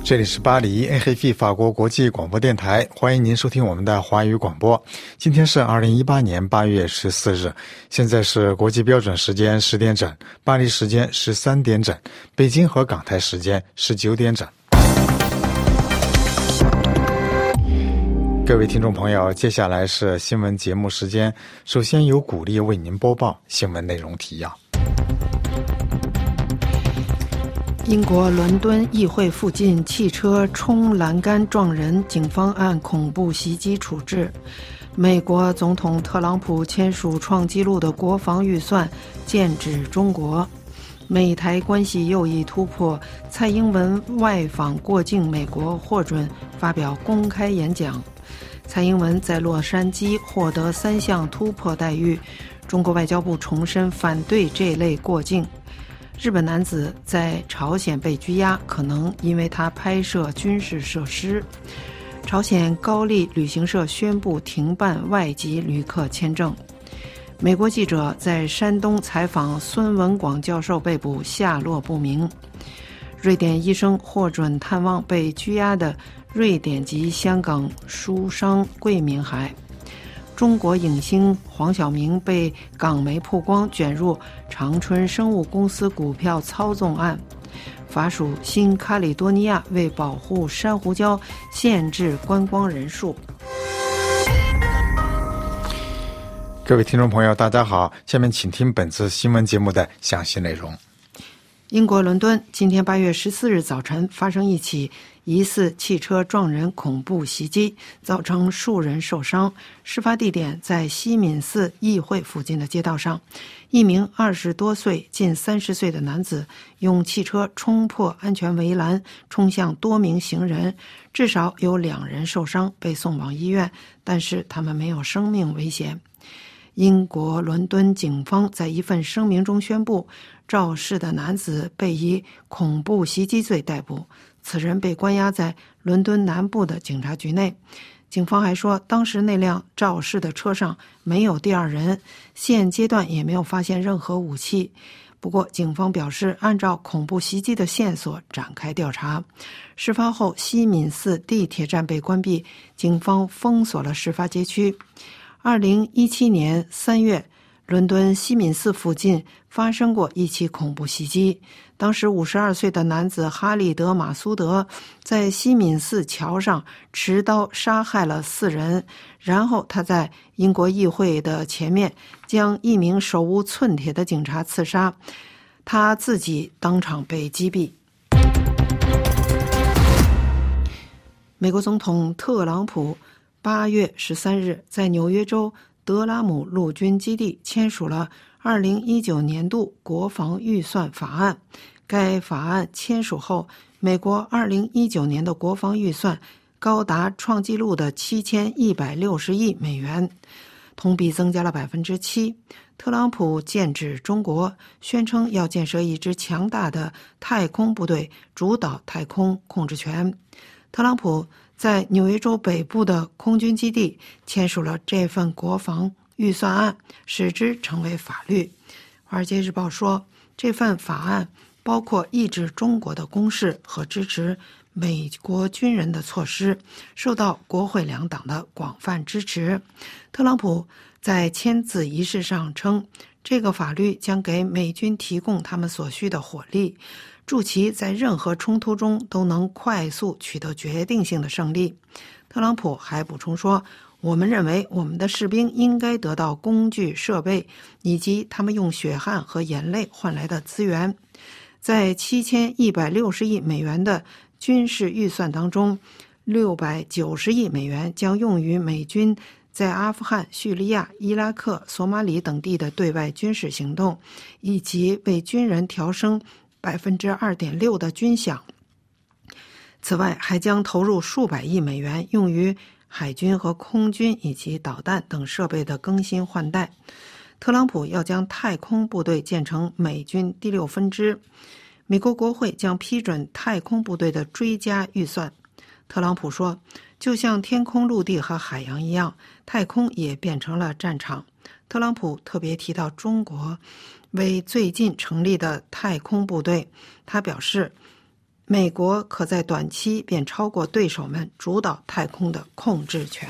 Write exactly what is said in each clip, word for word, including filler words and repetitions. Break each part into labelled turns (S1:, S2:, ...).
S1: 这里是巴黎 A F P 法国国际广播电台，欢迎您收听我们的华语广播。今天是二零一八年八月十四日，现在是国际标准时间十点整，巴黎时间十三点整，北京和港台时间十九点整。各位听众朋友，接下来是新闻节目时间，首先由古丽为您播报新闻内容提要。
S2: 英国伦敦议会附近汽车冲栏杆撞人，警方按恐怖袭击处置。美国总统特朗普签署创纪录的国防预算，剑指中国。美台关系又一突破，蔡英文外访过境美国获准发表公开演讲。蔡英文在洛杉矶获得三项突破待遇，中国外交部重申反对这类过境。日本男子在朝鲜被拘押，可能因为他拍摄军事设施。朝鲜高丽旅行社宣布停办外籍旅客签证。美国记者在山东采访孙文广教授被捕，下落不明。瑞典医生获准探望被拘押的瑞典籍香港书商桂明海。中国影星黄晓明被港媒曝光卷入长春生物公司股票操纵案。法属新卡里多尼亚为保护珊瑚礁限制观光人数。
S1: 各位听众朋友大家好，下面请听本次新闻节目的详细内容。
S2: 英国伦敦今天八月十四日早晨发生一起疑似汽车撞人恐怖袭击，造成数人受伤。事发地点在西敏寺议会附近的街道上，一名二十多岁近三十岁的男子用汽车冲破安全围栏，冲向多名行人，至少有两人受伤，被送往医院，但是他们没有生命危险。英国伦敦警方在一份声明中宣布，肇事的男子被以恐怖袭击罪逮捕，此人被关押在伦敦南部的警察局内。警方还说，当时那辆肇事的车上没有第二人，现阶段也没有发现任何武器。不过警方表示，按照恐怖袭击的线索展开调查。事发后，西敏寺地铁站被关闭，警方封锁了事发街区。二零一七年三月，伦敦西敏寺附近发生过一起恐怖袭击，当时五十二岁的男子哈利德·马苏德在西敏寺桥上持刀杀害了四人，然后他在英国议会的前面将一名手无寸铁的警察刺杀，他自己当场被击毙。美国总统特朗普八月十三日在纽约州德拉姆陆军基地签署了二零一九年度国防预算法案。该法案签署后，美国二零一九年的国防预算高达创纪录的七千一百六十亿美元，同比增加了百分之七。特朗普剑指中国，宣称要建设一支强大的太空部队，主导太空控制权。特朗普在纽约州北部的空军基地签署了这份国防预算案，使之成为法律。华尔街日报说，这份法案包括抑制中国的攻势和支持美国军人的措施，受到国会两党的广泛支持。特朗普在签字仪式上称，这个法律将给美军提供他们所需的火力，助其在任何冲突中都能快速取得决定性的胜利。特朗普还补充说，我们认为我们的士兵应该得到工具设备以及他们用血汗和眼泪换来的资源。在七千一百六十亿美元的军事预算当中，六百九十亿美元将用于美军在阿富汗、叙利亚、伊拉克、索马里等地的对外军事行动，以及为军人调升百分之二点六的军饷。此外，还将投入数百亿美元用于海军和空军以及导弹等设备的更新换代。特朗普要将太空部队建成美军第六分支。美国国会将批准太空部队的追加预算。特朗普说，就像天空、陆地和海洋一样，太空也变成了战场。特朗普特别提到中国为最近成立的太空部队，他表示， 美国可在短期便超过对手们主导太空的控制权。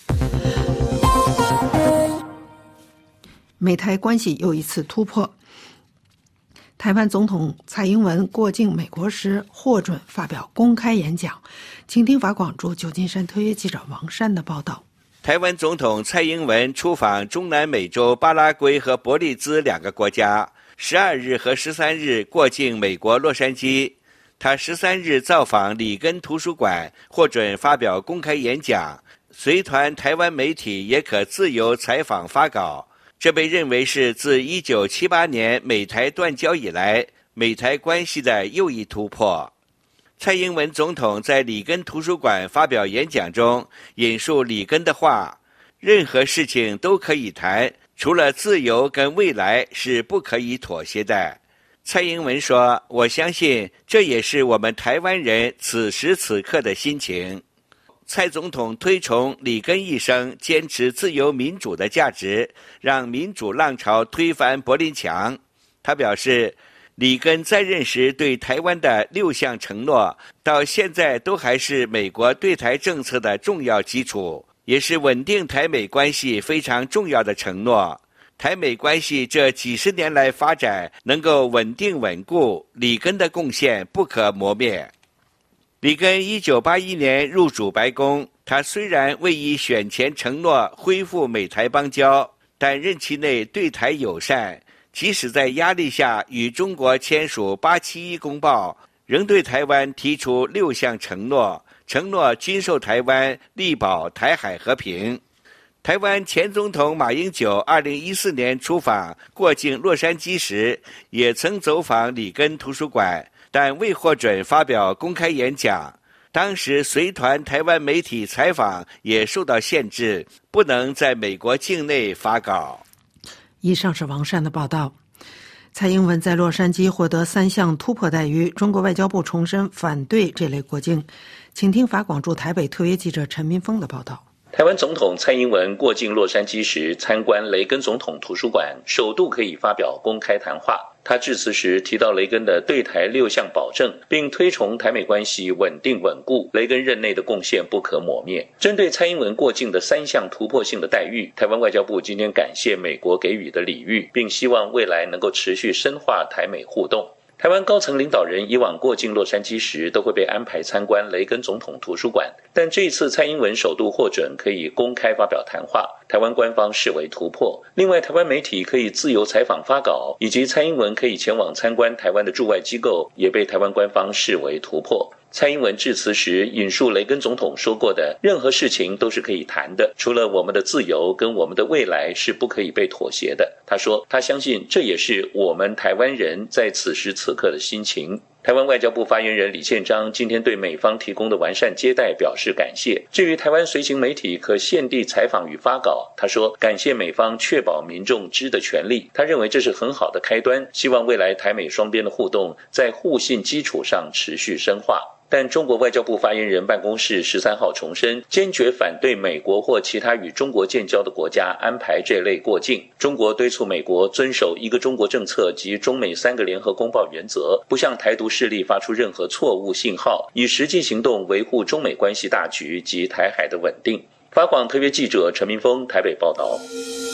S2: 美台关系又一次突破。台湾总统蔡英文过境美国时获准发表公开演讲。请听法广驻旧金山特约记者王珊的报道。
S3: 台湾总统蔡英文出访中南美洲巴拉圭和伯利兹两个国家，十二日和十三日过境美国洛杉矶。他十三日造访里根图书馆，获准发表公开演讲，随团台湾媒体也可自由采访发稿。这被认为是自一九七八年美台断交以来，美台关系的又一突破。蔡英文总统在里根图书馆发表演讲中，引述里根的话：任何事情都可以谈，除了自由跟未来是不可以妥协的。蔡英文说：我相信这也是我们台湾人此时此刻的心情。蔡总统推崇里根一生坚持自由民主的价值，让民主浪潮推翻柏林墙。他表示，里根在任时对台湾的六项承诺，到现在都还是美国对台政策的重要基础，也是稳定台美关系非常重要的承诺。台美关系这几十年来发展能够稳定稳固，里根的贡献不可磨灭。里根一九八一年入主白宫，他虽然未以选前承诺恢复美台邦交，但任期内对台友善，即使在压力下与中国签署八七一公报，仍对台湾提出六项承诺，承诺均受台湾，力保台海和平。台湾前总统马英九二零一四年出访过境洛杉矶时，也曾走访里根图书馆，但未获准发表公开演讲。当时随团台湾媒体采访也受到限制，不能在美国境内发稿。
S2: 以上是王珊的报道。蔡英文在洛杉矶获得三项突破待遇，中国外交部重申反对这类过境。请听法广驻台北特约记者陈明峰的报道。
S4: 台湾总统蔡英文过境洛杉矶时，参观雷根总统图书馆，首度可以发表公开谈话。他致辞时提到雷根的对台六项保证，并推崇台美关系稳定稳固，雷根任内的贡献不可磨灭。针对蔡英文过境的三项突破性的待遇，台湾外交部今天感谢美国给予的礼遇，并希望未来能够持续深化台美互动。台湾高层领导人以往过境洛杉矶时都会被安排参观雷根总统图书馆，但这一次蔡英文首度获准可以公开发表谈话，台湾官方视为突破。另外，台湾媒体可以自由采访发稿，以及蔡英文可以前往参观台湾的驻外机构，也被台湾官方视为突破。蔡英文致辞时引述雷根总统说过的，任何事情都是可以谈的，除了我们的自由跟我们的未来是不可以被妥协的。他说他相信这也是我们台湾人在此时此刻的心情。台湾外交部发言人李宪章今天对美方提供的完善接待表示感谢。至于台湾随行媒体可现地采访与发稿，他说感谢美方确保民众知的权利，他认为这是很好的开端，希望未来台美双边的互动在互信基础上持续深化。但中国外交部发言人办公室十三号重申，坚决反对美国或其他与中国建交的国家安排这类过境。中国敦促美国遵守一个中国政策及中美三个联合公报原则，不向台独势力发出任何错误信号，以实际行动维护中美关系大局及台海的稳定。法广特约记者陈明峰台北报道。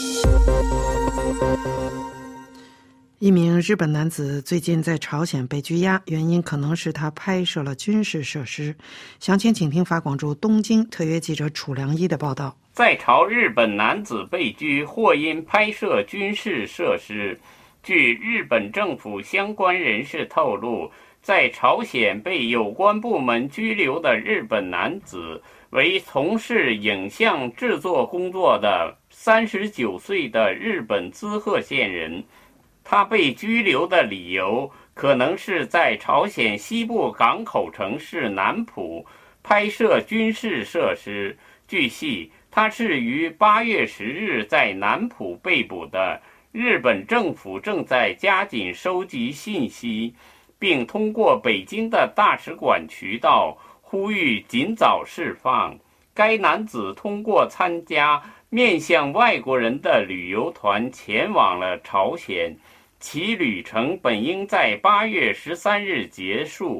S2: 一名日本男子最近在朝鲜被拘押，原因可能是他拍摄了军事设施。详情请听法广驻东京特约记者楚良一的报道。
S5: 在朝日本男子被拘，或因拍摄军事设施。据日本政府相关人士透露，在朝鲜被有关部门拘留的日本男子为从事影像制作工作的三十九岁的日本滋贺县人。他被拘留的理由可能是在朝鲜西部港口城市南浦拍摄军事设施。据悉，他是于八月十日在南浦被捕的。日本政府正在加紧收集信息，并通过北京的大使馆渠道呼吁尽早释放。该男子通过参加面向外国人的旅游团前往了朝鲜，其旅程本应在八月十三日结束，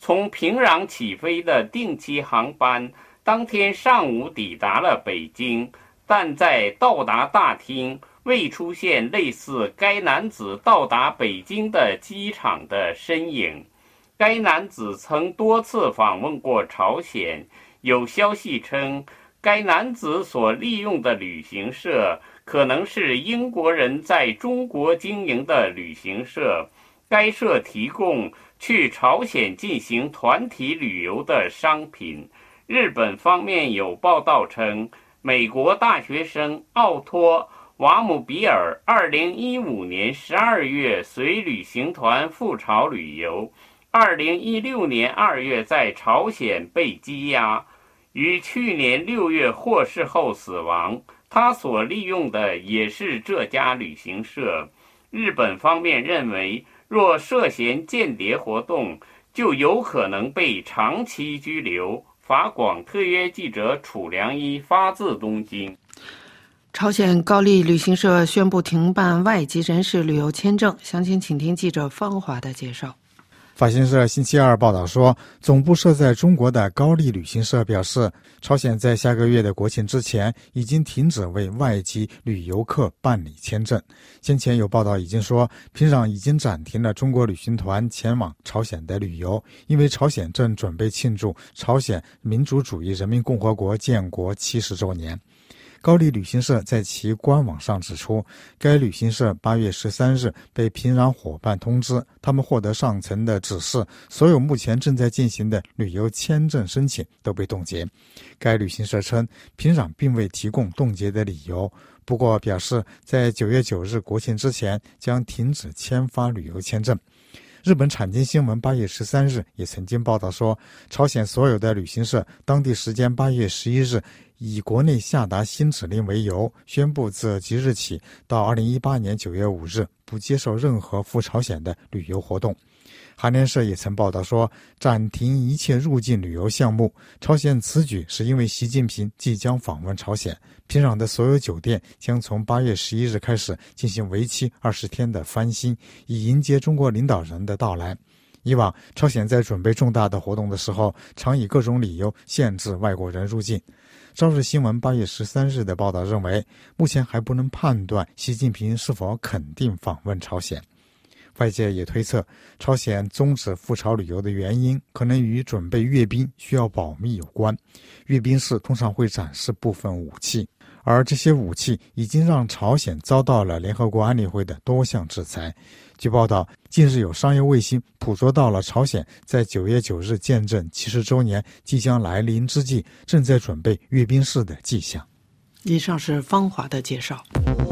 S5: 从平壤起飞的定期航班当天上午抵达了北京，但在到达大厅未出现类似该男子到达北京的机场的身影。该男子曾多次访问过朝鲜，有消息称该男子所利用的旅行社可能是英国人在中国经营的旅行社，该社提供去朝鲜进行团体旅游的商品。日本方面有报道称，美国大学生奥托瓦姆比尔二零一五年十二月随旅行团赴朝旅游，二零一六年二月在朝鲜被羁押，于去年六月获释后死亡。他所利用的也是这家旅行社。日本方面认为，若涉嫌间谍活动，就有可能被长期拘留。法广特约记者楚良一发自东京。
S2: 朝鲜高丽旅行社宣布停办外籍人士旅游签证，详情请听记者方华的介绍。
S1: 法新社星期二报道说，总部设在中国的高丽旅行社表示，朝鲜在下个月的国庆之前已经停止为外籍旅游客办理签证。先前有报道已经说，平壤已经暂停了中国旅行团前往朝鲜的旅游，因为朝鲜正准备庆祝朝鲜民主主义人民共和国建国七十周年。高丽旅行社在其官网上指出，该旅行社八月十三日被平壤伙伴通知，他们获得上层的指示，所有目前正在进行的旅游签证申请都被冻结。该旅行社称，平壤并未提供冻结的理由，不过表示在九月九日国庆之前将停止签发旅游签证。日本产经新闻八月十三日也曾经报道说，朝鲜所有的旅行社当地时间八月十一日以国内下达新指令为由，宣布自即日起到二零一八年九月五日不接受任何赴朝鲜的旅游活动。韩联社也曾报道说，暂停一切入境旅游项目。朝鲜此举是因为习近平即将访问朝鲜，平壤的所有酒店将从八月十一日开始进行为期二十天的翻新，以迎接中国领导人的到来。以往朝鲜在准备重大的活动的时候，常以各种理由限制外国人入境。朝日新闻八月十三日的报道认为，目前还不能判断习近平是否肯定访问朝鲜。外界也推测，朝鲜终止赴朝旅游的原因可能与准备阅兵需要保密有关。阅兵式通常会展示部分武器，而这些武器已经让朝鲜遭到了联合国安理会的多项制裁。据报道，近日有商业卫星捕捉到了朝鲜在九月九日建政七十周年即将来临之际，正在准备阅兵式的迹象。
S2: 以上是方华的介绍。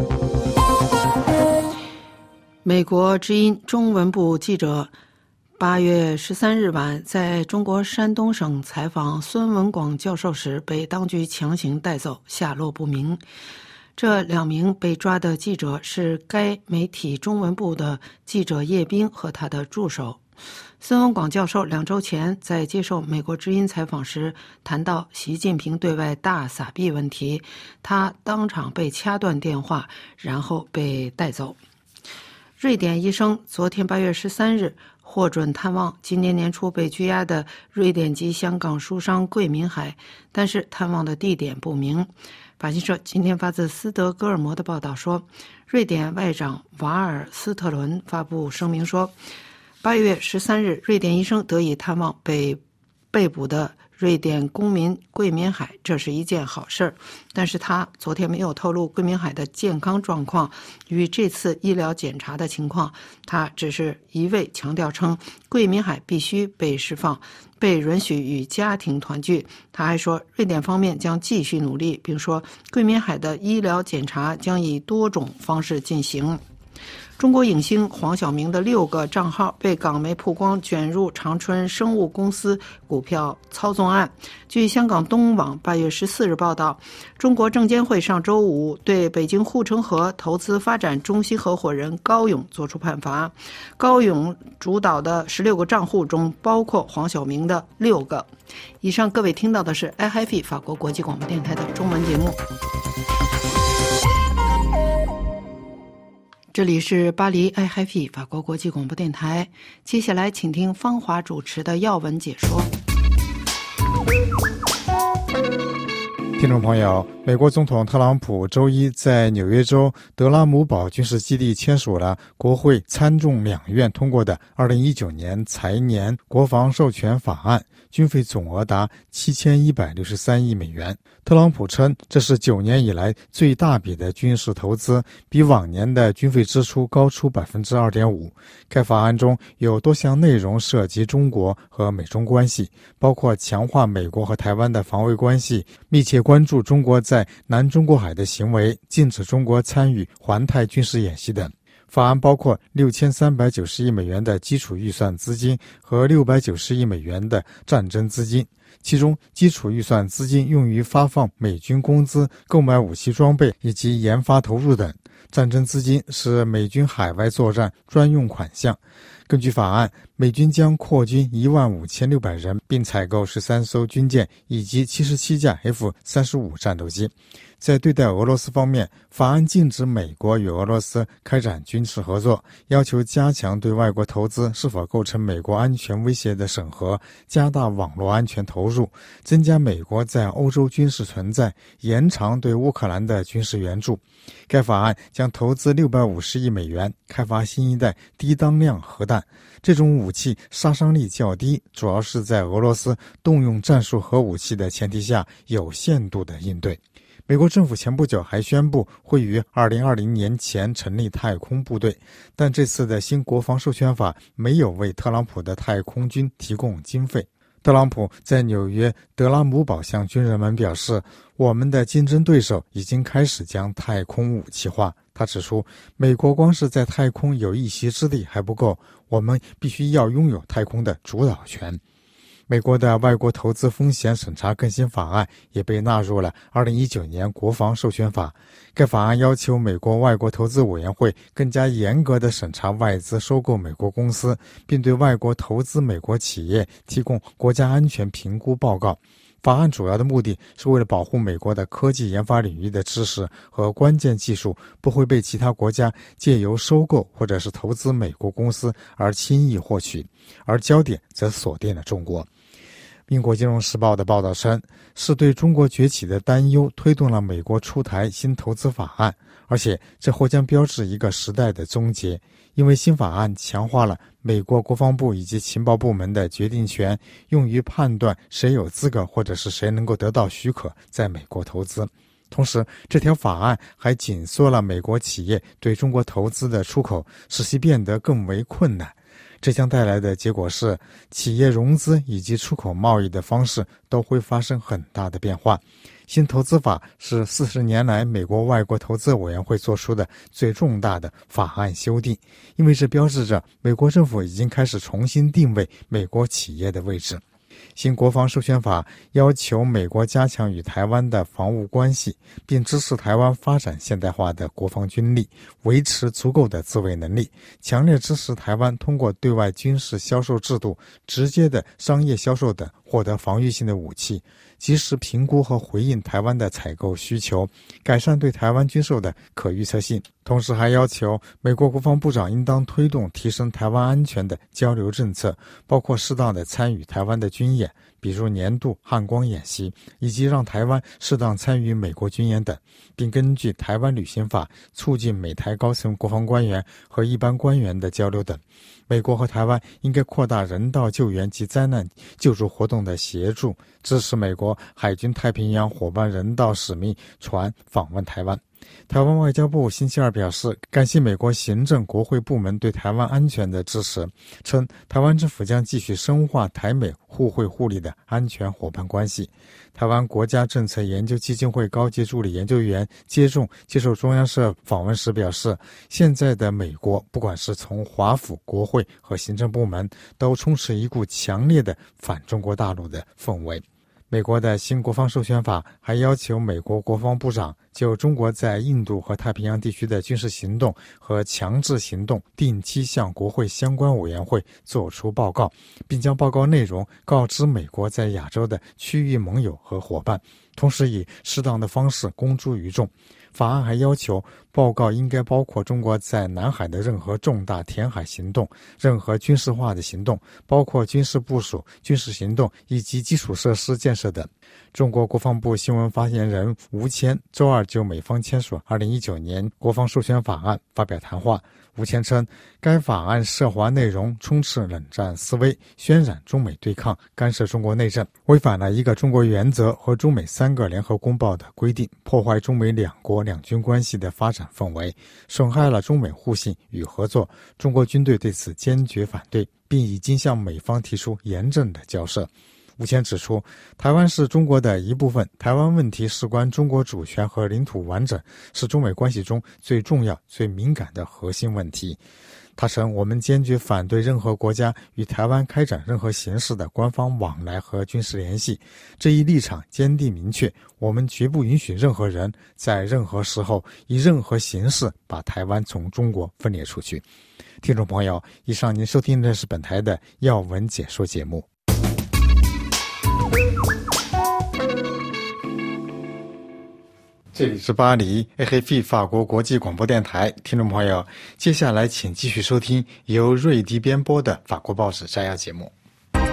S2: 美国之音中文部记者八月十三日晚在中国山东省采访孙文广教授时被当局强行带走，下落不明。这两名被抓的记者是该媒体中文部的记者叶斌和他的助手。孙文广教授两周前在接受美国之音采访时谈到习近平对外大撒币问题，他当场被掐断电话，然后被带走。瑞典医生昨天八月十三日获准探望今年年初被拘押的瑞典籍香港书商桂民海，但是探望的地点不明。法新社今天发自斯德哥尔摩的报道说，瑞典外长瓦尔斯特伦发布声明说，八月十三日瑞典医生得以探望被被捕的瑞典公民桂民海，这是一件好事，但是他昨天没有透露桂民海的健康状况与这次医疗检查的情况，他只是一味强调称桂民海必须被释放，被允许与家庭团聚。他还说，瑞典方面将继续努力，并说桂民海的医疗检查将以多种方式进行。中国影星黄晓明的六个账号被港媒曝光卷入长春生物公司股票操纵案。据香港东网八月十四日报道，中国证监会上周五对北京护城河投资发展中心合伙人高勇作出判罚。高勇主导的十六个账户中包括黄晓明的六个。以上各位听到的是 I F I 法国国际广播电台的中文节目。 这里是巴黎 I F I 法国国际广播电台，接下来请听芳华主持的要闻解说。
S1: 听众朋友，美国总统特朗普周一在纽约州德拉姆堡军事基地签署了国会参众两院通过的二零一九年财年国防授权法案，军费总额达七千一百六十三亿美元。特朗普称，这是九年以来最大笔的军事投资，比往年的军费支出高出 百分之二点五。 该法案中有多项内容涉及中国和美中关系，包括强化美国和台湾的防卫关系，密切关注中国在南中国海的行为，禁止中国参与环太军事演习等。法案包括六千三百九十亿美元的基础预算资金和六百九十亿美元的战争资金，其中基础预算资金用于发放美军工资、购买武器装备以及研发投入等，战争资金是美军海外作战专用款项。根据法案，美军将扩军一万五千六百人，并采购十三艘军舰以及七十七架 F 三十五 战斗机。在对待俄罗斯方面，法案禁止美国与俄罗斯开展军事合作，要求加强对外国投资是否构成美国安全威胁的审核，加大网络安全投入，增加美国在欧洲军事存在，延长对乌克兰的军事援助。该法案将投资六百五十亿美元，开发新一代低当量核弹。这种武器杀伤力较低，主要是在俄罗斯动用战术核武器的前提下有限度的应对。美国政府前不久还宣布会于二零二零年前成立太空部队，但这次的新国防授权法没有为特朗普的太空军提供经费。特朗普在纽约德拉姆堡向军人们表示，我们的竞争对手已经开始将太空武器化。他指出，美国光是在太空有一席之地还不够，我们必须要拥有太空的主导权。美国的外国投资风险审查更新法案也被纳入了二零一九年国防授权法。该法案要求美国外国投资委员会更加严格地审查外资收购美国公司，并对外国投资美国企业提供国家安全评估报告。法案主要的目的是为了保护美国的科技研发领域的知识和关键技术不会被其他国家借由收购或者是投资美国公司而轻易获取，而焦点则锁定了中国。英国金融时报的报道称，是对中国崛起的担忧推动了美国出台新投资法案，而且这或将标志一个时代的终结，因为新法案强化了美国国防部以及情报部门的决定权，用于判断谁有资格或者是谁能够得到许可在美国投资。同时，这条法案还紧缩了美国企业对中国投资的出口，使其变得更为困难。这将带来的结果是，企业融资以及出口贸易的方式都会发生很大的变化。新投资法是四十年来美国外国投资委员会做出的最重大的法案修订，因为这标志着美国政府已经开始重新定位美国企业的位置。新国防授权法要求美国加强与台湾的防务关系，并支持台湾发展现代化的国防军力，维持足够的自卫能力，强烈支持台湾通过对外军事销售制度、直接的商业销售等获得防御性的武器，及时评估和回应台湾的采购需求，改善对台湾军售的可预测性。同时还要求美国国防部长应当推动提升台湾安全的交流政策，包括适当的参与台湾的军演，比如年度汉光演习，以及让台湾适当参与美国军演等，并根据台湾旅行法促进美台高层国防官员和一般官员的交流等。美国和台湾应该扩大人道救援及灾难救助活动的协助，支持美国海军太平洋伙伴人道使命船访问台湾。台湾外交部星期二表示，感谢美国行政国会部门对台湾安全的支持，称台湾政府将继续深化台美互惠互利的安全伙伴关系。台湾国家政策研究基金会高级助理研究员接种接受中央社访问时表示，现在的美国不管是从华府、国会和行政部门，都充斥一股强烈的反中国大陆的氛围。美国的新国防授权法还要求美国国防部长就中国在印度和太平洋地区的军事行动和强制行动定期向国会相关委员会作出报告，并将报告内容告知美国在亚洲的区域盟友和伙伴，同时以适当的方式公诸于众。 法案还要求报告应该包括中国在南海的任何重大填海行动、任何军事化的行动，包括军事部署、军事行动以及基础设施建设等。中国国防部新闻发言人吴谦周二就美方签署二零一九年国防授权法案发表谈话。吴谦称，该法案涉华内容充斥冷战思维，渲染中美对抗，干涉中国内政，违反了一个中国原则和中美三个联合公报的规定，破坏中美两国两军关系的发展氛围，损害了中美互信与合作。中国军队对此坚决反对，并已经向美方提出严正的交涉。吴谦指出，台湾是中国的一部分，台湾问题事关中国主权和领土完整，是中美关系中最重要、最敏感的核心问题。他称，我们坚决反对任何国家与台湾开展任何形式的官方往来和军事联系，这一立场坚定明确，我们绝不允许任何人在任何时候以任何形式把台湾从中国分裂出去。听众朋友，以上您收听的是本台的要闻解说节目。这里是巴黎 A F P 法国国际广播电台，听众朋友，接下来请继续收听由瑞迪编播的法国报纸摘要节目。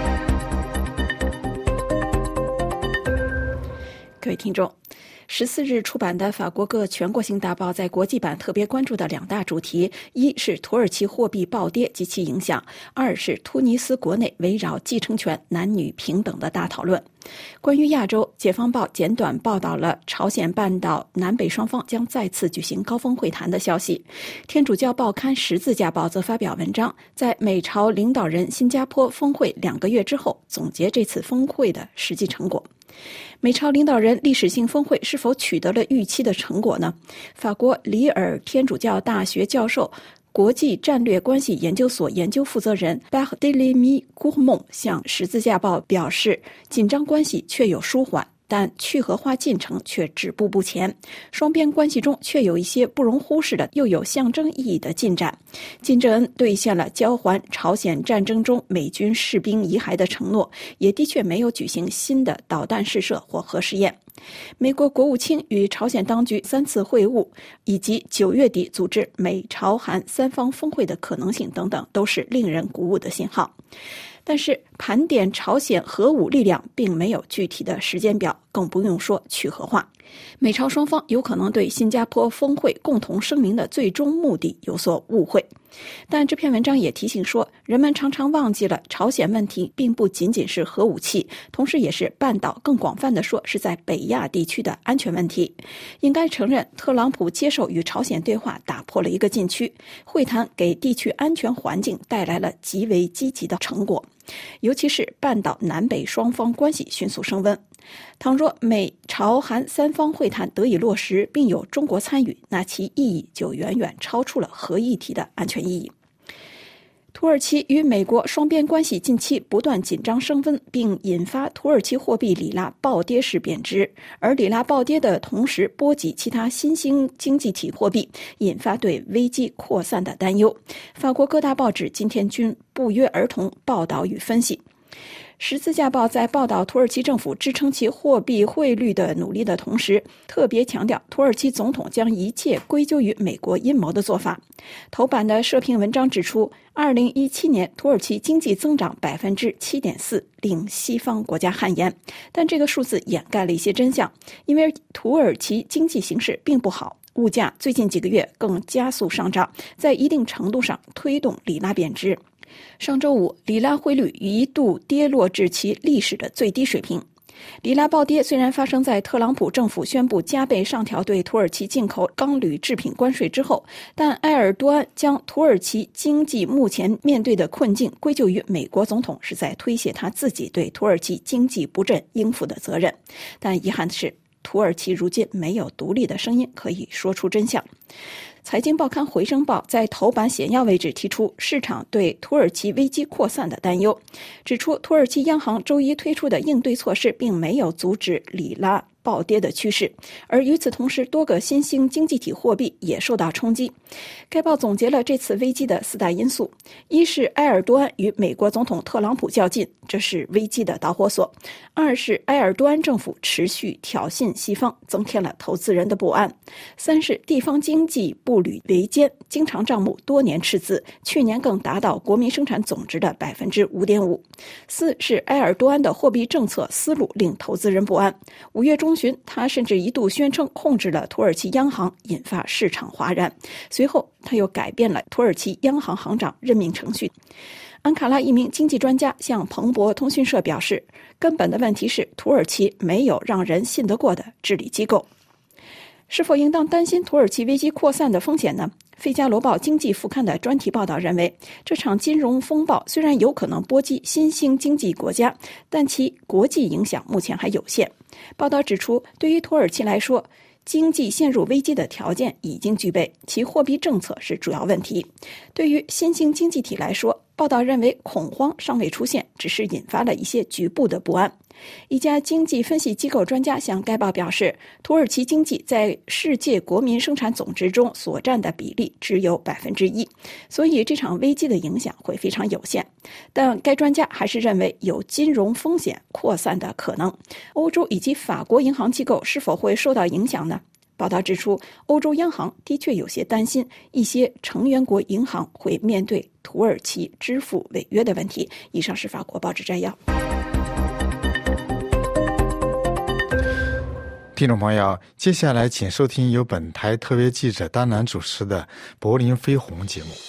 S6: 各位听众，十四日出版的法国各全国性大报在国际版特别关注的两大主题，一是土耳其货币暴跌及其影响，二是突尼斯国内围绕继承权、男女平等的大讨论。关于亚洲，解放报简短报道了朝鲜半岛南北双方将再次举行高峰会谈的消息。天主教报刊十字架报则发表文章，在美朝领导人新加坡峰会两个月之后，总结这次峰会的实际成果。美朝领导人历史性峰会是否取得了预期的成果呢？法国里尔天主教大学教授、国际战略关系研究所研究负责人 Barthélemy Gourmont 向十字架报表示，紧张关系确有舒缓，但去核化进程却止步不前，双边关系中却有一些不容忽视的又有象征意义的进展。金正恩兑现了交还朝鲜战争中美军士兵遗骸的承诺，也的确没有举行新的导弹试射或核试验。美国国务卿与朝鲜当局三次会晤，以及九月底组织美朝韩三方峰会的可能性等等，都是令人鼓舞的信号。但是盘点朝鲜核武力量并没有具体的时间表，更不用说去核化。美朝双方有可能对新加坡峰会共同声明的最终目的有所误会。但这篇文章也提醒说，人们常常忘记了朝鲜问题并不仅仅是核武器，同时也是半岛，更广泛的说是在北亚地区的安全问题。应该承认，特朗普接受与朝鲜对话打破了一个禁区，会谈给地区安全环境带来了极为积极的成果，尤其是半岛南北双方关系迅速升温。倘若美朝韩三方会谈得以落实，并有中国参与，那其意义就远远超出了核议题的安全意义。土耳其与美国双边关系近期不断紧张升温，并引发土耳其货币里拉暴跌式贬值，而里拉暴跌的同时波及其他新兴经济体货币，引发对危机扩散的担忧。法国各大报纸今天均不约而同报道与分析。十字架报在报道土耳其政府支撑其货币汇率的努力的同时，特别强调土耳其总统将一切归咎于美国阴谋的做法。头版的社评文章指出，二零一七年土耳其经济增长 百分之七点四， 令西方国家汗颜，但这个数字掩盖了一些真相，因为土耳其经济形势并不好，物价最近几个月更加速上涨，在一定程度上推动里拉贬值。上周五，里拉汇率一度跌落至其历史的最低水平。里拉暴跌虽然发生在特朗普政府宣布加倍上调对土耳其进口钢铝制品关税之后，但埃尔多安将土耳其经济目前面对的困境归咎于美国总统，是在推卸他自己对土耳其经济不振应负的责任。但遗憾的是，土耳其如今没有独立的声音可以说出真相。财经报刊回声报在头版显要位置提出市场对土耳其危机扩散的担忧，指出土耳其央行周一推出的应对措施并没有阻止里拉暴跌的趋势，而与此同时，多个新兴经济体货币也受到冲击。该报总结了这次危机的四大因素：一是埃尔多安与美国总统特朗普较劲，这是危机的导火索；二是埃尔多安政府持续挑衅西方，增添了投资人的不安；三是地方经济步履维艰，经常账目多年赤字，去年更达到国民生产总值的百分之五点五；四是埃尔多安的货币政策思路令投资人不安。五月中旬，他甚至一度宣称控制了土耳其央行，引发市场哗然。随后，他又改变了土耳其央行行长任命程序。安卡拉一名经济专家向彭博通讯社表示，根本的问题是土耳其没有让人信得过的治理机构。是否应当担心土耳其危机扩散的风险呢？《费加罗报》经济副刊的专题报道认为，这场金融风暴虽然有可能波及新兴经济国家，但其国际影响目前还有限。报道指出，对于土耳其来说，经济陷入危机的条件已经具备，其货币政策是主要问题。对于新兴经济体来说，报道认为恐慌尚未出现，只是引发了一些局部的不安。一家经济分析机构专家向该报表示，土耳其经济在世界国民生产总值中所占的比例只有百分之一，所以这场危机的影响会非常有限。但该专家还是认为有金融风险扩散的可能。欧洲以及法国银行机构是否会受到影响呢？报道指出，欧洲央行的确有些担心一些成员国银行会面对土耳其支付违约的问题。以上是法国报纸摘要。
S1: 听众朋友，接下来请收听由本台特别记者丹南主持的柏林飞鸿节目。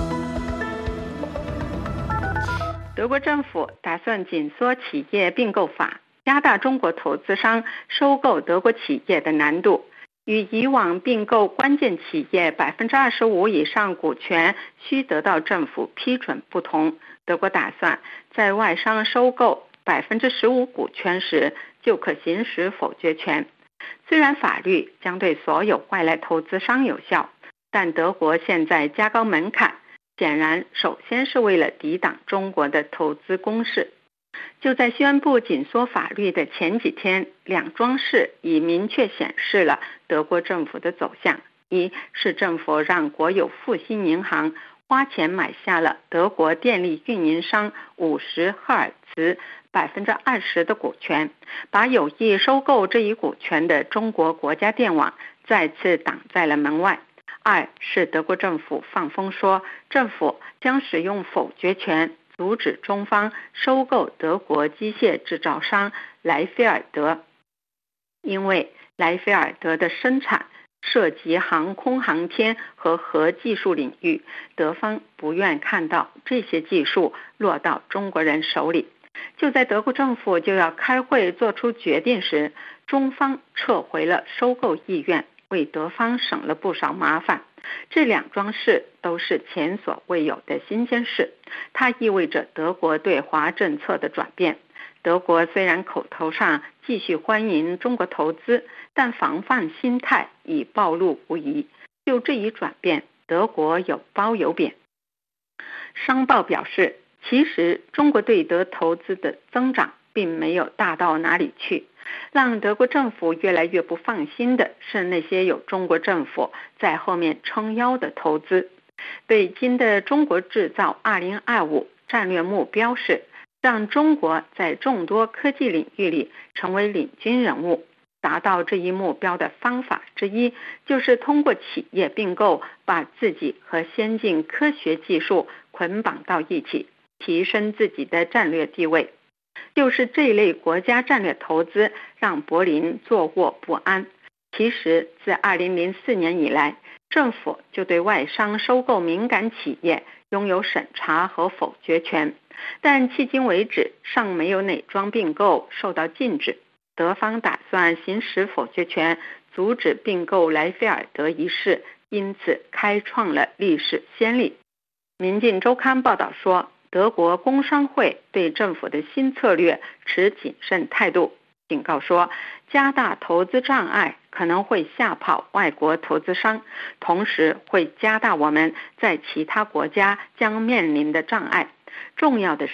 S7: 德国政府打算紧缩企业并购法，加大中国投资商收购德国企业的难度。与以往并购关键企业百分之二十五以上股权需得到政府批准不同，德国打算在外商收购百分之十五股权时就可行使否决权。虽然法律将对所有外来投资商有效，但德国现在加高门槛，显然首先是为了抵挡中国的投资攻势。就在宣布紧缩法律的前几天，两桩事已明确显示了德国政府的走向。一是政府让国有复兴银行花钱买下了德国电力运营商五十赫尔茨百分之二十的股权，把有意收购这一股权的中国国家电网再次挡在了门外。二是德国政府放风说，政府将使用否决权阻止中方收购德国机械制造商莱菲尔德，因为莱菲尔德的生产涉及航空航天和核技术领域，德方不愿看到这些技术落到中国人手里。就在德国政府就要开会做出决定时，中方撤回了收购意愿，为德方省了不少麻烦。这两桩事都是前所未有的新鲜事，它意味着德国对华政策的转变。德国虽然口头上继续欢迎中国投资，但防范心态已暴露无遗。就这一转变，德国有褒有贬。商报表示，其实中国对德投资的增长并没有大到哪里去，让德国政府越来越不放心的是那些有中国政府在后面撑腰的投资。北京的中国制造二零二五战略目标是让中国在众多科技领域里成为领军人物。达到这一目标的方法之一，就是通过企业并购，把自己和先进科学技术捆绑到一起，提升自己的战略地位。就是这类国家战略投资让柏林坐卧不安。其实自二零零四年以来，政府就对外商收购敏感企业拥有审查和否决权，但迄今为止尚没有哪桩并购受到禁止。德方打算行使否决权，阻止并购莱菲尔德一事，因此开创了历史先例。民进周刊报道说，德国工商会对政府的新策略持谨慎态度，警告说加大投资障碍可能会吓跑外国投资商，同时会加大我们在其他国家将面临的障碍。重要的是，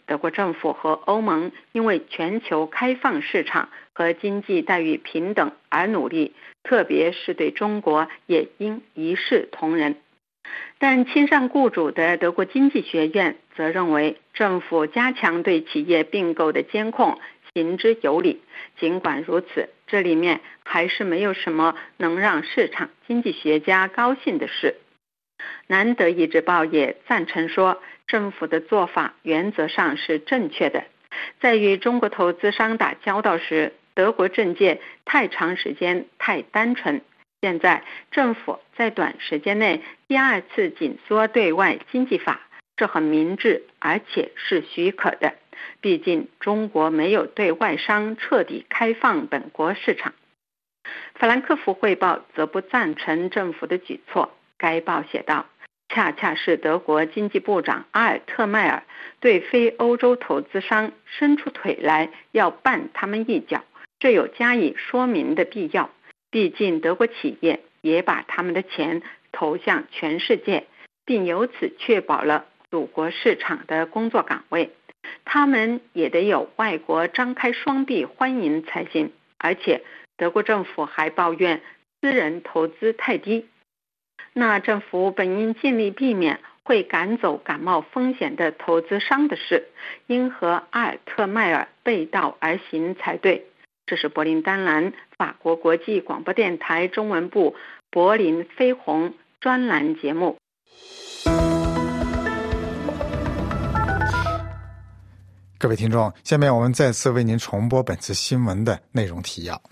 S7: 德国政府和欧盟因为全球开放市场和经济待遇平等而努力，特别是对中国也应一视同仁。但亲善雇主的德国经济学院则认为，政府加强对企业并购的监控行之有理。尽管如此，这里面还是没有什么能让市场经济学家高兴的事。南德意志报也赞成说，政府的做法原则上是正确的。在与中国投资商打交道时，德国政界太长时间太单纯。现在政府在短时间内第二次紧缩对外经济法，这很明智，而且是许可的。毕竟中国没有对外商彻底开放本国市场。法兰克福汇报则不赞成政府的举措。该报写道，恰恰是德国经济部长阿尔特迈尔对非欧洲投资商伸出腿来，要绊他们一脚，这有加以说明的必要。毕竟德国企业也把他们的钱投向全世界，并由此确保了祖国市场的工作岗位，他们也得有外国张开双臂欢迎才行。而且德国政府还抱怨私人投资太低，那政府本应尽力避免会赶走感冒风险的投资商的事，应和阿尔特迈尔背道而行才对。这是柏林丹兰法国国际广播电台中文部柏林飞鸿专栏节目。
S1: 各位听众，下面我们再次为您重播本次新闻的内容提要。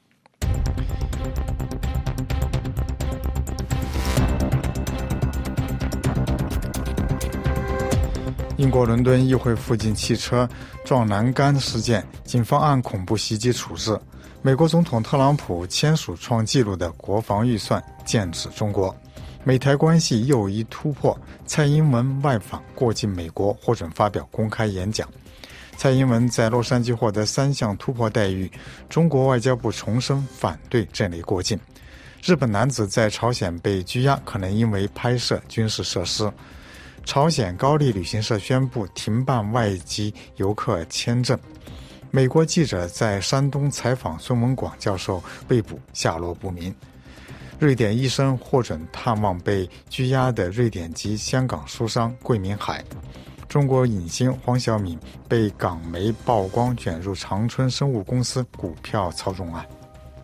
S1: 英国伦敦议会附近汽车撞栏杆事件，警方按恐怖袭击处置。美国总统特朗普签署创纪录的国防预算，剑指中国。美台关系又一突破，蔡英文外访过境美国，获准发表公开演讲。蔡英文在洛杉矶获得三项突破待遇，中国外交部重申反对这类过境。日本男子在朝鲜被拘押，可能因为拍摄军事设施。朝鲜高丽旅行社宣布停办外籍游客签证。美国记者在山东采访孙文广教授被捕，下落不明。瑞典医生获准探望被拘押的瑞典籍香港书商桂明海。中国影星黄晓敏被港媒曝光卷入长春生物公司股票操纵案。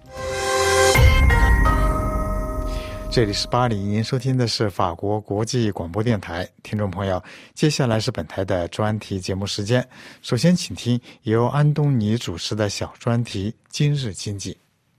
S1: 这里是巴黎，您收听的是法国国际广播电台。听众朋友，接下来是本台的专题节目时间。首先请听由安东尼主持的小专题今日经济。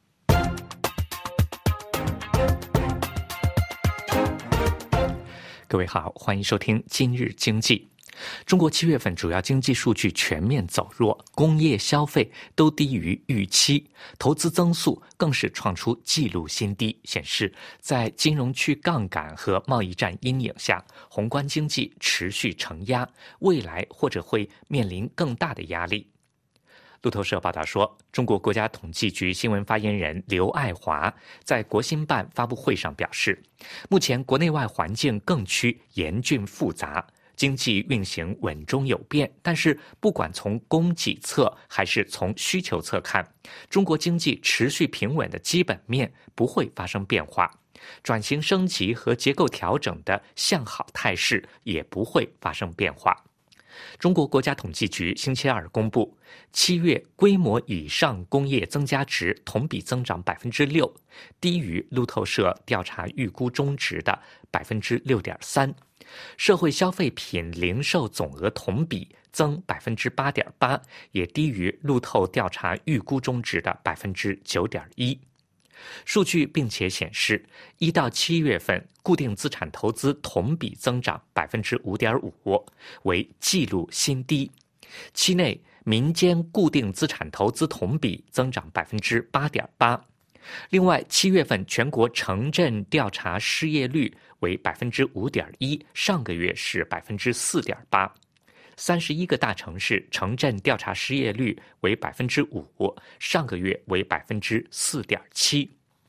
S8: 各位好，欢迎收听今日经济。中国七月份主要经济数据全面走弱，工业消费都低于预期，投资增速更是创出纪录新低，显示在金融去杠杆和贸易战阴影下，宏观经济持续承压，未来或者会面临更大的压力。路透社报道说，中国国家统计局新闻发言人刘爱华在国新办发布会上表示，目前国内外环境更趋严峻复杂，经济运行稳中有变，但是不管从供给侧还是从需求侧看，中国经济持续平稳的基本面不会发生变化，转型升级和结构调整的向好态势也不会发生变化。中国国家统计局星期二公布，七月规模以上工业增加值同比增长百分之六，低于路透社调查预估中值的百分之六点三。社会消费品零售总额同比增百分之八点八，也低于路透调查预估中值的百分之九点一。数据并且显示，一到七月份固定资产投资同比增长百分之五点五，为纪录新低。期内民间固定资产投资同比增长百分之八点八。另外，七月份全国城镇调查失业率为百分之五点一，上个月是百分之四点八。三十一个大城市城镇调查失业率为百分之五，上个月为百分之四点七。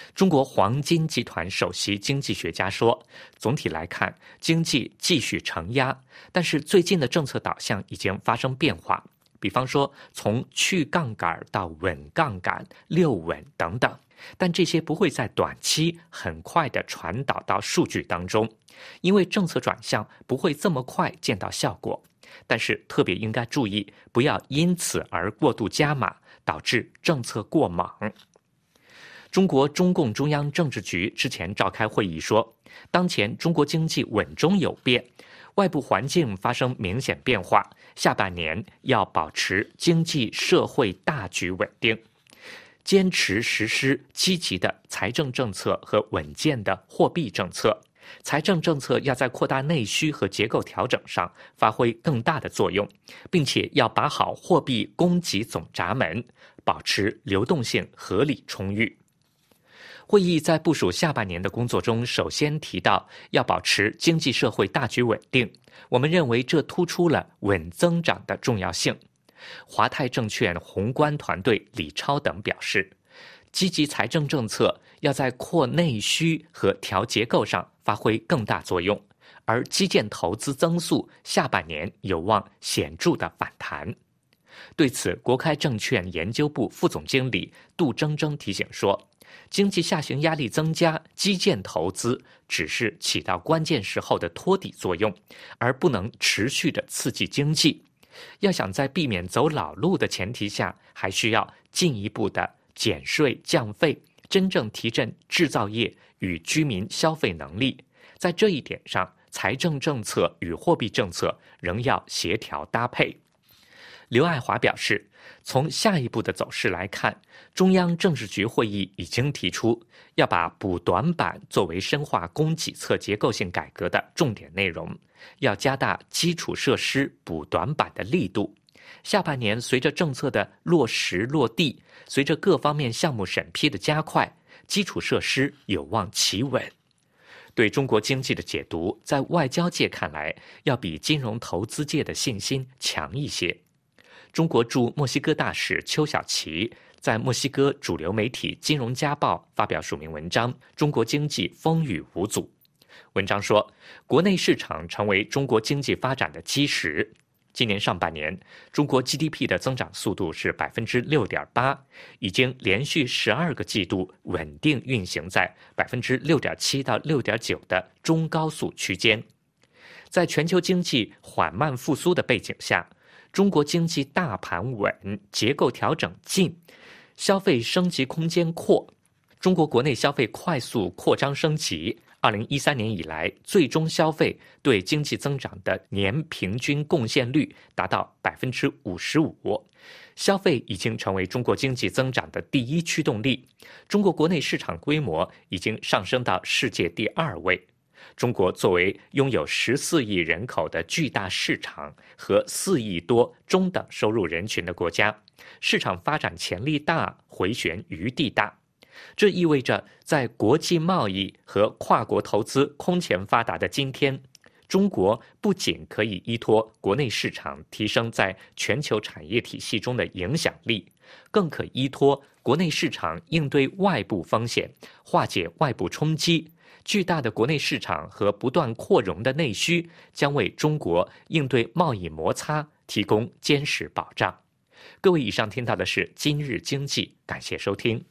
S8: 中国黄金集团首席经济学家说，总体来看，经济继续承压，但是最近的政策导向已经发生变化，比方说从去杠杆到稳杠杆、六稳等等，但这些不会在短期很快地传导到数据当中，因为政策转向不会这么快见到效果。但是特别应该注意，不要因此而过度加码，导致政策过猛。中国中共中央政治局之前召开会议说，当前中国经济稳中有变，外部环境发生明显变化，下半年要保持经济社会大局稳定，坚持实施积极的财政政策和稳健的货币政策。财政政策要在扩大内需和结构调整上发挥更大的作用，并且要把好货币供给总闸门，保持流动性合理充裕。会议在部署下半年的工作中，首先提到要保持经济社会大局稳定，我们认为这突出了稳增长的重要性。华泰证券宏观团队李超等表示，积极财政政策要在扩内需和调结构上发挥更大作用，而基建投资增速下半年有望显著的反弹。对此，国开证券研究部副总经理杜铮铮提醒说，经济下行压力增加，基建投资只是起到关键时候的托底作用，而不能持续的刺激经济。要想在避免走老路的前提下，还需要进一步的减税降费，真正提振制造业与居民消费能力。在这一点上，财政政策与货币政策仍要协调搭配。刘爱华表示，从下一步的走势来看，中央政治局会议已经提出要把补短板作为深化供给侧结构性改革的重点内容，要加大基础设施补短板的力度。下半年随着政策的落实落地，随着各方面项目审批的加快，基础设施有望企稳。对中国经济的解读，在外交界看来，要比金融投资界的信心强一些。中国驻墨西哥大使邱小琪在墨西哥主流媒体《金融家报》发表署名文章《中国经济风雨无阻》。文章说，国内市场成为中国经济发展的基石。今年上半年，中国 G D P 的增长速度是 百分之六点八， 已经连续十二个季度稳定运行在 百分之六点七 到 六点九 的中高速区间。在全球经济缓慢复苏的背景下，中国经济大盘稳，结构调整进，消费升级空间扩，中国国内消费快速扩张升级。二零一三年以来，最终消费对经济增长的年平均贡献率达到 百分之五十五， 消费已经成为中国经济增长的第一驱动力。中国国内市场规模已经上升到世界第二位。中国作为拥有十四亿人口的巨大市场和四亿多中等收入人群的国家，市场发展潜力大，回旋余地大。这意味着，在国际贸易和跨国投资空前发达的今天，中国不仅可以依托国内市场提升在全球产业体系中的影响力，更可依托国内市场应对外部风险，化解外部冲击。巨大的国内市场和不断扩容的内需将为中国应对贸易摩擦提供坚实保障。各位，以上听到的是今日经济，感谢收听。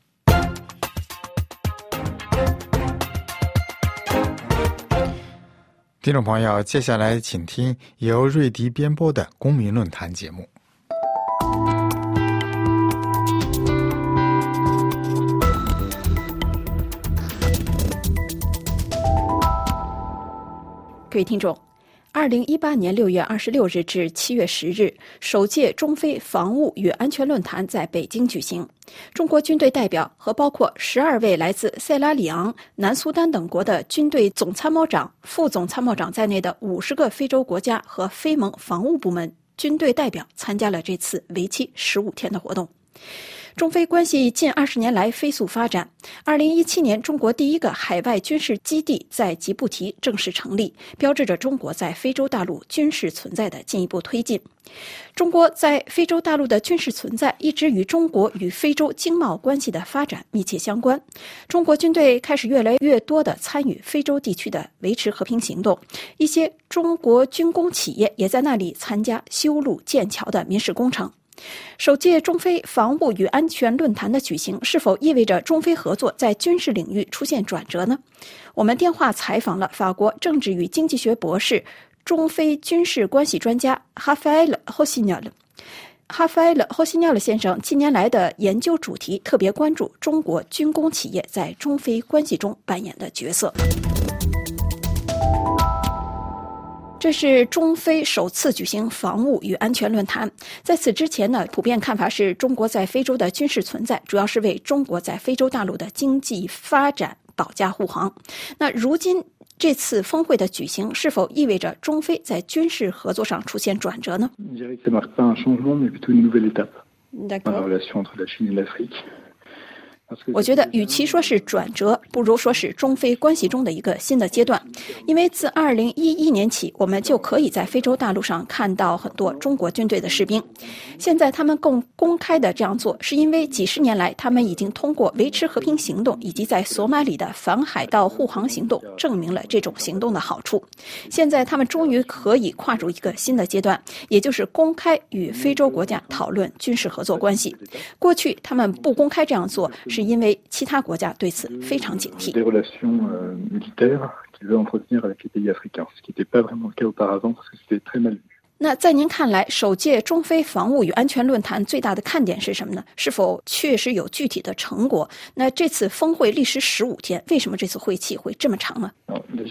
S1: 听众朋友，接下来请听由瑞迪编播的公民论坛节目。
S6: 各位听众，二零一八年六月二十六日至七月十日，首届中非防务与安全论坛在北京举行。中国军队代表和包括十二位来自塞拉利昂、南苏丹等国的军队总参谋长、副总参谋长在内的五十个非洲国家和非盟防务部门军队代表参加了这次为期十五天的活动。 中非关系近二十年来飞速发展。二零一七年，中国第一个海外军事基地在吉布提正式成立，标志着中国在非洲大陆军事存在的进一步推进。中国在非洲大陆的军事存在一直与中国与非洲经贸关系的发展密切相关。中国军队开始越来越多地参与非洲地区的维持和平行动，一些中国军工企业也在那里参加修路建桥的民事工程。首届中非防务与安全论坛的举行，是否意味着中非合作在军事领域出现转折呢？我们电话采访了法国政治与经济学博士、中非军事关系专家哈菲埃勒·霍西尼尔。哈菲埃勒·霍西尼尔先生近年来的研究主题特别关注中国军工企业在中非关系中扮演的角色。这是中非首次举行防务与安全论坛。在此之前呢，普遍看法是中国在非洲的军事存在主要是为中国在非洲大陆的经济发展保驾护航。那如今这次峰会的举行，是否意味着中非在军事合作上出现转折呢？我觉得与其说是转折，不如说是中非关系中的一个新的阶段。因为自二零一一年起，我们就可以在非洲大陆上看到很多中国军队的士兵。现在他们更公开的这样做，是因为几十年来他们已经通过维持和平行动以及在索马里的反海盗护航行动证明了这种行动的好处。现在他们终于可以跨入一个新的阶段，也就是公开与非洲国家讨论军事合作关系。过去他们不公开这样做，是因为其他国家对此非常警惕。那在您看来，首届中非防务与安全论坛最大的看点是什么呢？是否确实有具体的成果？那这次峰会历时十五天，为什么这次会期会这么长呢？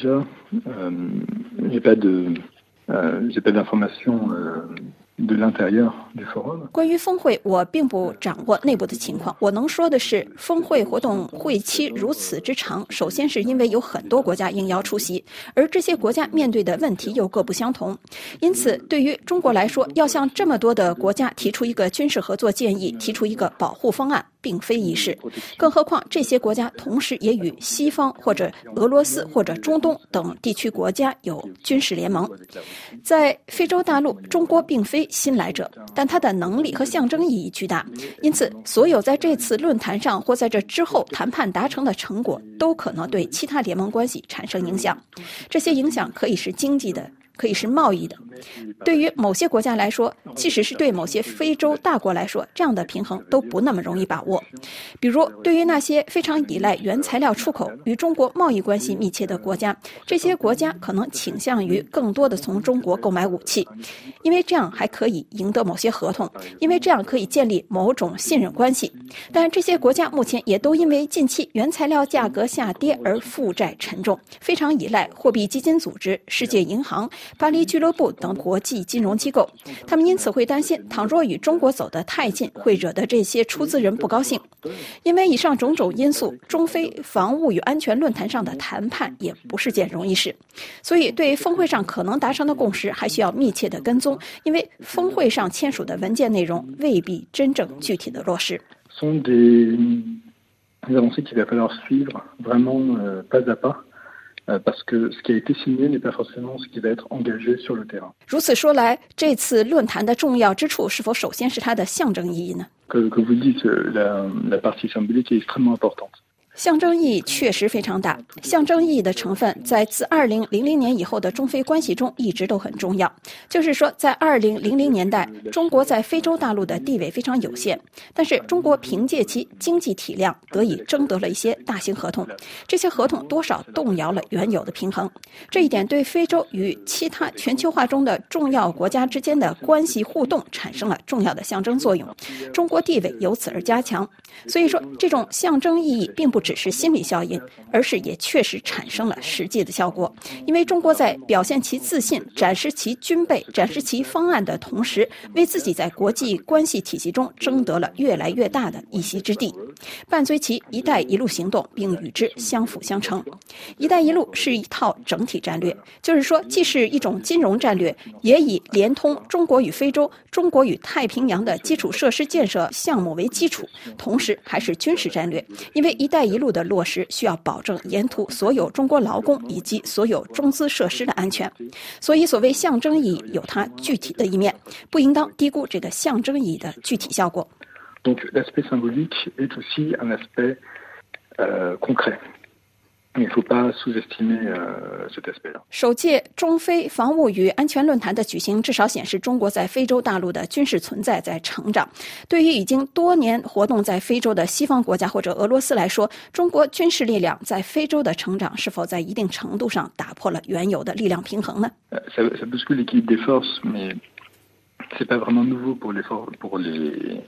S6: 关于峰会，我并不掌握内部的情况。我能说的是，峰会活动会期如此之长，首先是因为有很多国家应邀出席，而这些国家面对的问题又各不相同。因此，对于中国来说，要向这么多的国家提出一个军事合作建议，提出一个保护方案，并非易事。更何况，这些国家同时也与西方或者俄罗斯或者中东等地区国家有军事联盟。在非洲大陆，中国并非新来者，但它的能力和象征意义巨大，因此所有在这次论坛上或在这之后谈判达成的成果，都可能对其他联盟关系产生影响。这些影响可以是经济的，可以是贸易的。对于某些国家来说，即使是对某些非洲大国来说，这样的平衡都不那么容易把握。比如，对于那些非常依赖原材料出口、与中国贸易关系密切的国家，这些国家可能倾向于更多的从中国购买武器，因为这样还可以赢得某些合同，因为这样可以建立某种信任关系。但这些国家目前也都因为近期原材料价格下跌而负债沉重，非常依赖货币基金组织、世界银行、巴黎俱乐部等国际金融机构。他们因此会担心，倘若与中国走得太近，会惹得这些出资人不高兴。因为以上种种因素，中非防务与安全论坛上的谈判也不是件容易事。所以对峰会上可能达成的共识还需要密切的跟踪，因为峰会上签署的文件内容未必真正具体的落实。如此说来，这次论坛的重要之处是否首先是它的象征意义呢？象征意义确实非常大，象征意义的成分在自二零零零年以后的中非关系中一直都很重要。就是说，在二零零零年代，中国在非洲大陆的地位非常有限，但是中国凭借其经济体量得以争得了一些大型合同，这些合同多少动摇了原有的平衡。这一点对非洲与其他全球化中的重要国家之间的关系互动产生了重要的象征作用，中国地位由此而加强。所以说，这种象征意义并不只是心理效应，而是也确实产生了实际的效果。因为中国在表现其自信、展示其军备、展示其方案的同时，为自己在国际关系体系中争得了越来越大的一席之地，伴随其“一带一路”行动，并与之相辅相成。“一带一路”是一套整体战略，就是说，既是一种金融战略，也以连通中国与非洲、中国与太平洋的基础设施建设项目为基础，同时还是军事战略。因为“一带一路”的落实需要保证沿途所有中国劳工以及所有中资设施的安全，所以所谓象征意义有它具体的一面，不应当低估这个象征意义的具体效果。
S9: Donc l'aspect symbolique est aussi un aspect euh, concret. Il ne faut pas sous-estimer euh, cet aspect-là.
S6: 首届中非防务与安全论坛的举行，至少显示中国在非洲大陆的军事存在在成长。对于已经多年活动在非洲的西方国家或者俄罗斯来说，中国军事力量在非洲的成长是否在一定程度上打破了原有的力量平衡呢？
S9: Ça, ça bouscule l'équilibre des forces, mais c'est pas vraiment nouveau pour les for- pour les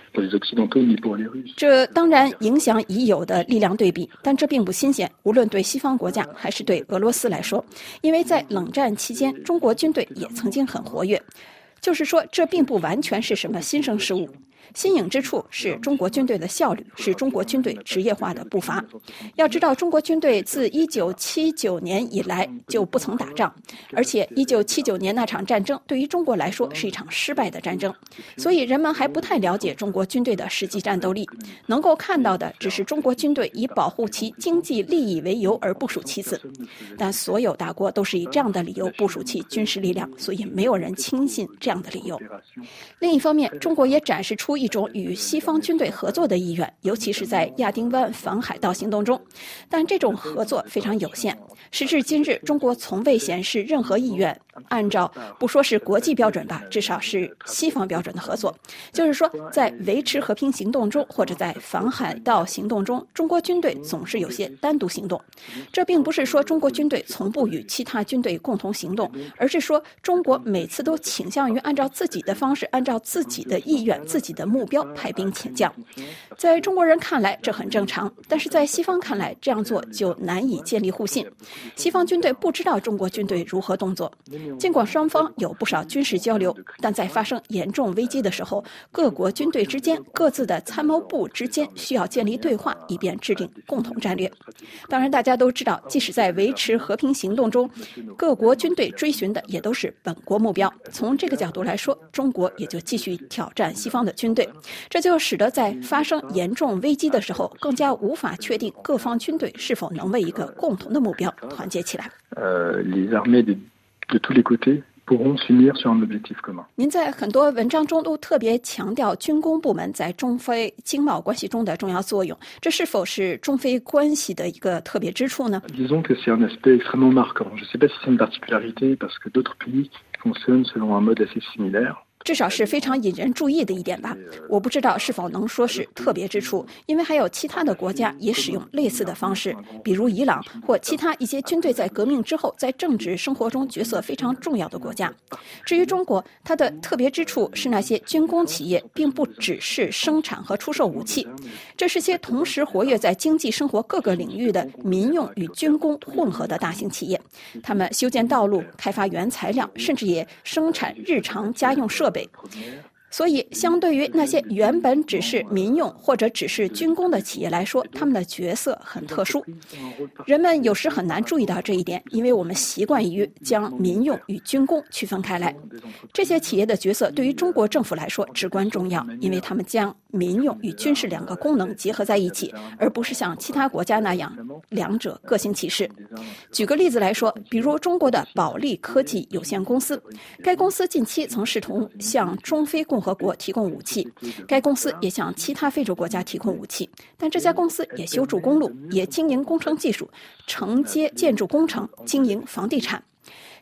S6: 这当然影响已有的力量对比，但这并不新鲜，无论对西方国家还是对俄罗斯来说，因为在冷战期间，中国军队也曾经很活跃，就是说，这并不完全是什么新生事物。新颖之处是中国军队的效率，是中国军队职业化的步伐。要知道，中国军队自一九七九年以来就不曾打仗，而且一九七九年那场战争对于中国来说是一场失败的战争，所以人们还不太了解中国军队的实际战斗力，能够看到的只是中国军队以保护其经济利益为由而部署其此。但所有大国都是以这样的理由部署其军事力量，所以没有人轻信这样的理由。另一方面，中国也展示出一种与西方军队合作的意愿，尤其是在亚丁湾反海盗行动中，但这种合作非常有限。时至今日，中国从未显示任何意愿按照不说是国际标准吧，至少是西方标准的合作。就是说，在维持和平行动中或者在反海盗行动中，中国军队总是有些单独行动。这并不是说中国军队从不与其他军队共同行动，而是说中国每次都倾向于按照自己的方式，按照自己的意愿、自己的目标派兵遣将。在中国人看来这很正常，但是在西方看来这样做就难以建立互信。西方军队不知道中国军队如何动作，尽管双方有不少军事交流，但在发生严重危机的时候，各国军队之间、各自的参谋部之间需要建立对话，以便制定共同战略。当然大家都知道，即使在维持和平行动中，各国军队追寻的也都是本国目标。从这个角度来说，中国也就继续挑战西方的军队，这就使得在发生严重危机的时候，更加无法确定各方军队是否能为一个共同的目标团结起来。
S9: 呃 les armées de de tous les côtés pourront s'unir sur un objectif commun.
S6: 您在很多文章中都特别强调军工部门在中非经贸关系中的重要作用，这是否是中非关系的一个特别之处呢？
S9: Disons que c'est un aspect extrêmement marquant. Je ne sais pas si c'est une particularité parce que d'autres pays fonctionnent selon un mode assez similaire.
S6: 至少是非常引人注意的一点吧。我不知道是否能说是特别之处，因为还有其他的国家也使用类似的方式，比如伊朗或其他一些军队在革命之后在政治生活中角色非常重要的国家。至于中国，它的特别之处是那些军工企业并不只是生产和出售武器，这是些同时活跃在经济生活各个领域的民用与军工混合的大型企业。他们修建道路、开发原材料，甚至也生产日常家用设备。所以相对于那些原本只是民用或者只是军工的企业来说，他们的角色很特殊。人们有时很难注意到这一点，因为我们习惯于将民用与军工区分开来。这些企业的角色对于中国政府来说至关重要，因为他们将民用与军事两个功能结合在一起，而不是像其他国家那样两者各行其事。举个例子来说，比如中国的保利科技有限公司，该公司近期曾试图向中非共和国提供武器，该公司也向其他非洲国家提供武器，但这家公司也修筑公路，也经营工程技术，承接建筑工程，经营房地产。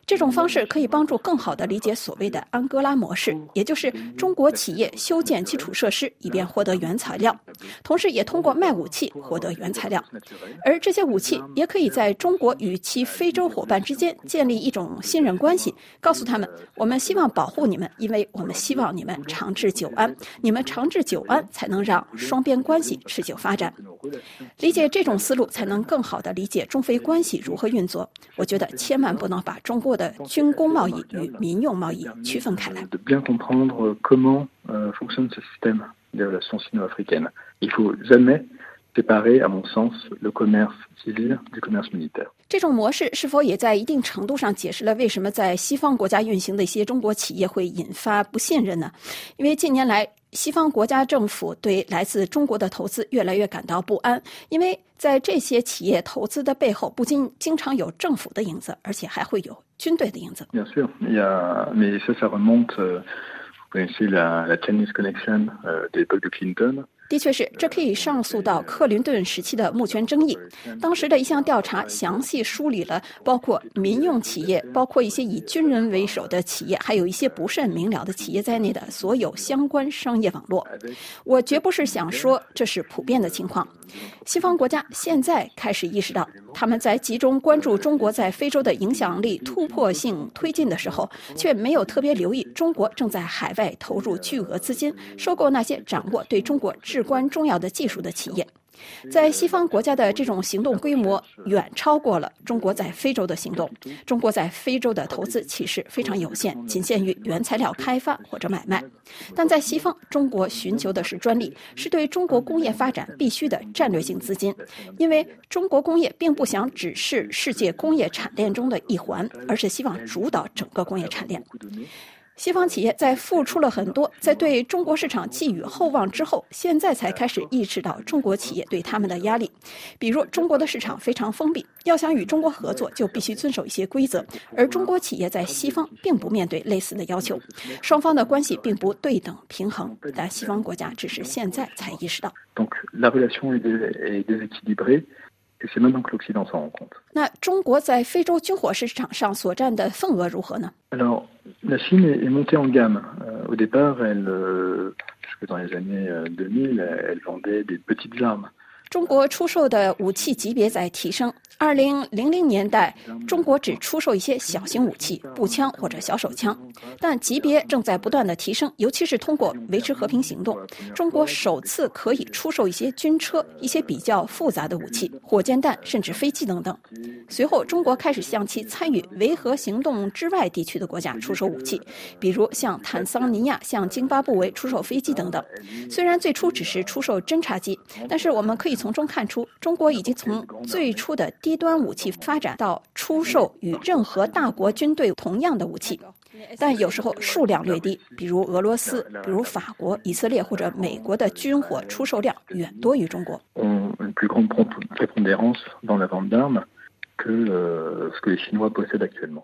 S6: 这种方式可以帮助更好地理解所谓的安哥拉模式，也就是中国企业修建基础设施以便获得原材料，同时也通过卖武器获得原材料。而这些武器也可以在中国与其非洲伙伴之间建立一种信任关系，告诉他们我们希望保护你们，因为我们希望你们长治久安，你们长治久安才能让双边关系持久发展。理解这种思路，才能更好地理解中非关系如何运作。我觉得千万不能把中国的军工贸易与民用贸易区分开来。
S9: De bien comprendre comment euh, fonctionne ce système des relations sino-africaines. Il faut jamais séparer, à mon sens, le commerce civil du commerce militaire.
S6: 这种模式是否也在一定程度上解释了为什么在西方国家运行的一些中国企业会引发不信任呢？因为近年来西方国家政府对来自中国的投资越来越感到不安，因为在这些企业投资的背后不仅经常有政府的影子，而且还会有军队的影子。
S9: Bien sûr, il y a, mais ça, ça remonte, euh, vous connaissez la, la Chinese Connection euh, de l'époque de Clinton.
S6: 的确是，这可以上溯到克林顿时期的募权争议。当时的一项调查详细梳理了包括民用企业、包括一些以军人为首的企业，还有一些不甚明了的企业在内的所有相关商业网络。我绝不是想说这是普遍的情况。西方国家现在开始意识到，他们在集中关注中国在非洲的影响力突破性推进的时候，却没有特别留意中国正在海外投入巨额资金，收购那些掌握对中国至关重要的技术的企业。在西方国家的这种行动规模远超过了中国在非洲的行动。中国在非洲的投资其实非常有限，仅限于原材料开发或者买卖。但在西方，中国寻求的是专利，是对中国工业发展必须的战略性资金。因为中国工业并不想只是世界工业产链中的一环，而是希望主导整个工业产链。西方企业在付出了很多，在对中国市场寄予厚望之后，现在才开始意识到中国企业对他们的压力。比如中国的市场非常封闭，要想与中国合作就必须遵守一些规则，而中国企业在西方并不面对类似的要求，双方的关系并不对等平衡，但西方国家只是现在才意识到。
S9: Donc la relation est déséquilibrée. C'est maintenant que l'Occident s'en rend compte.
S6: 那中国在非洲军火市场上所占的份额如何呢？
S9: Alors, la Chine est, est montée en gamme. Euh, au départ, elle, euh, jusque dans les années deux mille, elle vendait des petites armes.
S6: 中国出售的武器级别在提升。二零零零年代，中国只出售一些小型武器、步枪或者小手枪，但级别正在不断的提升，尤其是通过维持和平行动，中国首次可以出售一些军车、一些比较复杂的武器、火箭弹，甚至飞机等等。随后，中国开始向其参与维和行动之外地区的国家出售武器，比如向坦桑尼亚、向津巴布韦出售飞机等等。虽然最初只是出售侦察机，但是我们可以从中看出，中国已经从最初的低端武器发展到出售与任何大国军队同样的武器，但有时候数量略低，比如俄罗斯、比如法国、以色列或者美国的军火出售量远多于中国。
S9: Ont une plus grande prépondérance dans la vente d'armes que euh, ce que les Chinois possèdent actuellement.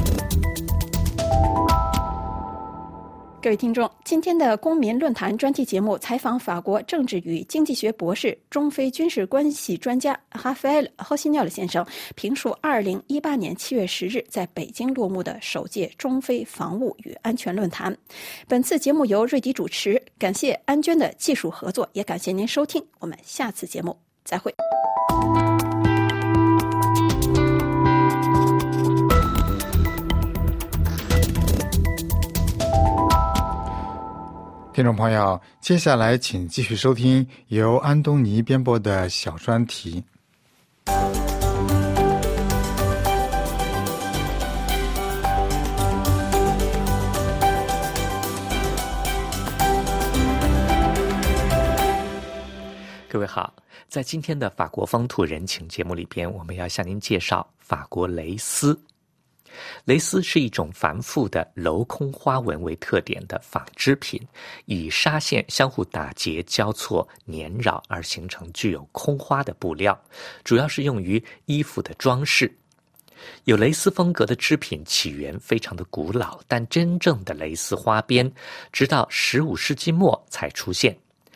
S6: 各位听众，今天的公民论坛专题节目采访法国政治与经济学博士、中非军事关系专家哈菲埃尔·霍西涅尔先生评述二零一八年七月十日在北京落幕的首届中非防务与安全论坛。本次节目由瑞迪主持，感谢安娟的技术合作，也感谢您收听。我们下次节目再会。
S1: 听众朋友，接下来请继续收听由安东尼编播的小专题。
S8: 各位好，在今天的法国风土人情节目里边，我们要向您介绍法国蕾丝。蕾丝是一种繁复的镂空花纹为特点的纺织品，以纱线相互打结交错粘绕而形成具有空花的布料，主要是用于衣服的装饰。有蕾丝风格的织品起源非常的古老，但真正的蕾丝花边直到十五世纪末才出现。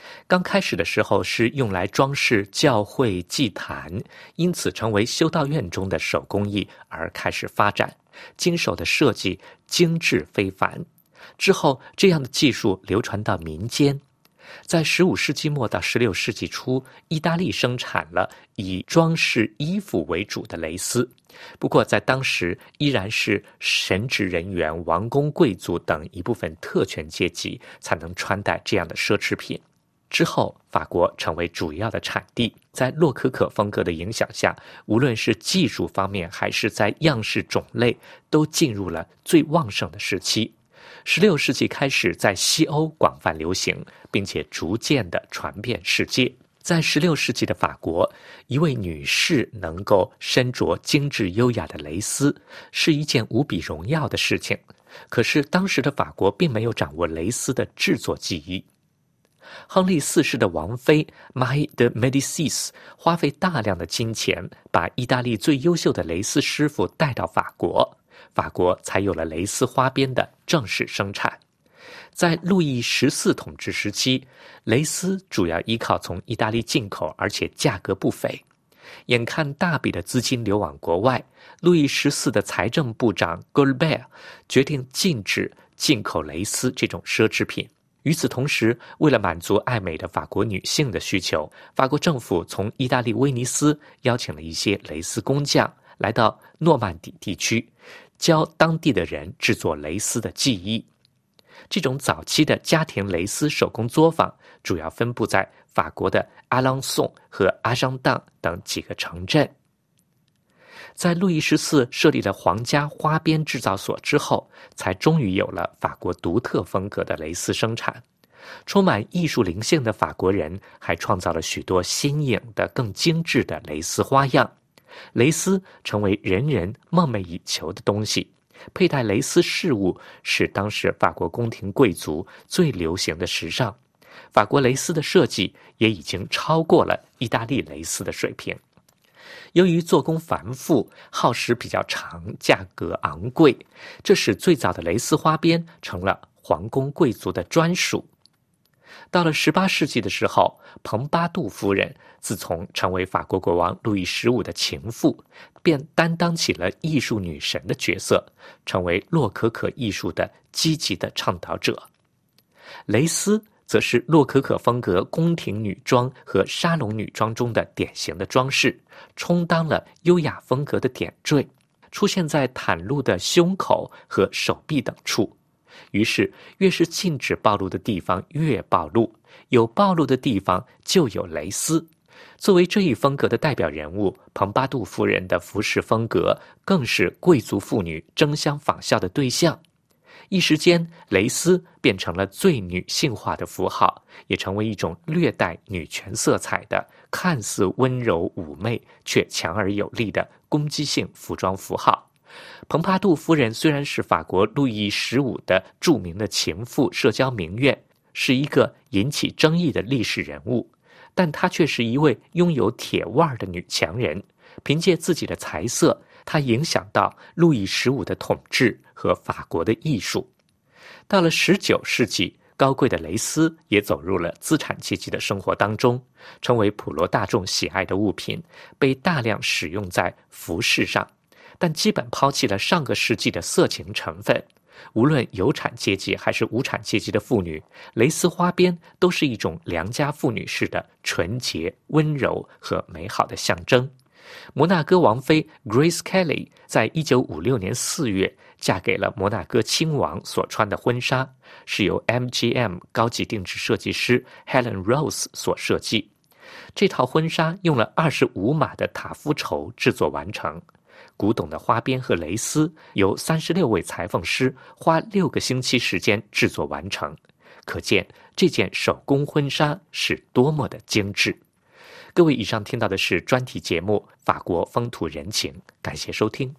S8: 刚开始的时候是用来装饰教会祭坛，因此成为修道院中的手工艺而开始发展，经手的设计精致非凡。之后这样的技术流传到民间，在十五世纪末到十六世纪初，意大利生产了以装饰衣服为主的蕾丝，不过在当时依然是神职人员、王公贵族等一部分特权阶级才能穿戴这样的奢侈品。之后法国成为主要的产地，在洛可可风格的影响下，无论是技术方面还是在样式种类都进入了最旺盛的时期。十六世纪开始在西欧广泛流行，并且逐渐的传遍世界。在十六世纪的法国，一位女士能够身着精致优雅的蕾丝是一件无比荣耀的事情。可是当时的法国并没有掌握蕾丝的制作技艺。亨利四世的王妃 Marie de Médicis 花费大量的金钱，把意大利最优秀的蕾丝师傅带到法国，法国才有了蕾丝花边的正式生产。在路易十四统治时期，蕾丝主要依靠从意大利进口，而且价格不菲。眼看大笔的资金流往国外，路易十四的财政部长 Colbert 决定禁止进口蕾丝这种奢侈品。与此同时，为了满足爱美的法国女性的需求，法国政府从意大利威尼斯邀请了一些蕾丝工匠来到诺曼底地区，教当地的人制作蕾丝的技艺。这种早期的家庭蕾丝手工作坊主要分布在法国的阿朗松和阿尚当等几个城镇。在路易十四设立了皇家花边制造所之后，才终于有了法国独特风格的蕾丝生产。充满艺术灵性的法国人还创造了许多新颖的、更精致的蕾丝花样。蕾丝成为人人梦寐以求的东西，佩戴蕾丝饰物是当时法国宫廷贵族最流行的时尚。法国蕾丝的设计也已经超过了意大利蕾丝的水平。由于做工繁复，耗时比较长，价格昂贵，这使最早的蕾丝花边成了皇宫贵族的专属。到了十八世纪的时候，蓬巴杜夫人自从成为法国国王路易十五的情妇，便担当起了艺术女神的角色，成为洛可可艺术的积极的倡导者。蕾丝则是洛可可风格宫廷女装和沙龙女装中的典型的装饰，充当了优雅风格的点缀，出现在袒露的胸口和手臂等处。于是越是禁止暴露的地方越暴露，有暴露的地方就有蕾丝。作为这一风格的代表人物，蓬巴杜夫人的服饰风格更是贵族妇女争相仿效的对象。一时间，蕾丝变成了最女性化的符号，也成为一种略带女权色彩的、看似温柔妩媚却强而有力的攻击性服装符号。蓬帕杜夫人虽然是法国路易十五的著名的情妇、社交名媛，是一个引起争议的历史人物，但她却是一位拥有铁腕的女强人。凭借自己的才色，她影响到路易十五的统治和法国的艺术。到了十九世纪，高贵的蕾丝也走入了资产阶级的生活当中，成为普罗大众喜爱的物品，被大量使用在服饰上，但基本抛弃了上个世纪的色情成分。无论有产阶级还是无产阶级的妇女，蕾丝花边都是一种良家妇女式的纯洁、温柔和美好的象征。摩纳哥王妃 Grace Kelly 在一九五六年四月嫁给了摩纳哥亲王所穿的婚纱，是由 M G M 高级定制设计师 Helen Rose 所设计。这套婚纱用了二十五码的塔夫绸制作完成，古董的花边和蕾丝由三十六位裁缝师花六个星期时间制作完成，可见这件手工婚纱是多么的精致。各位，以上听到的是专题节目《法国风土人情》，感谢收听。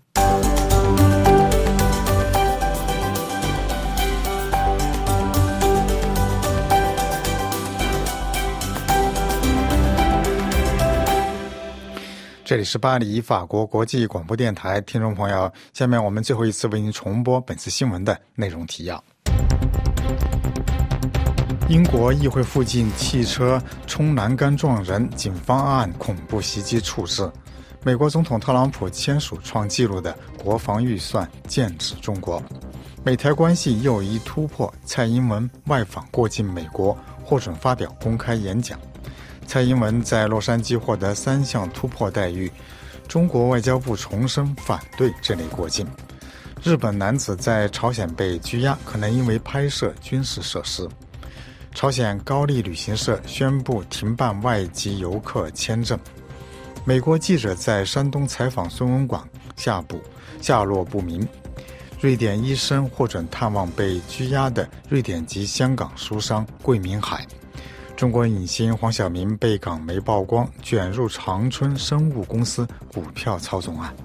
S1: 这里是巴黎法国国际广播电台，听众朋友，下面我们最后一次为您重播本次新闻的内容提要。 英国议会附近汽车冲栏杆撞人，警方按恐怖袭击处置。美国总统特朗普签署创纪录的国防预算，剑指中国。美台关系又一突破，蔡英文外访过境美国，获准发表公开演讲。蔡英文在洛杉矶获得三项突破待遇，中国外交部重申反对这类过境。日本男子在朝鲜被拘押，可能因为拍摄军事设施。朝鲜高丽旅行社宣布停办外籍游客签证。美国记者在山东采访孙文广，下捕下落不明。瑞典医生获准探望被拘押的瑞典籍香港书商桂明海。中国影星黄晓明被港媒曝光卷入长春生物公司股票操纵案。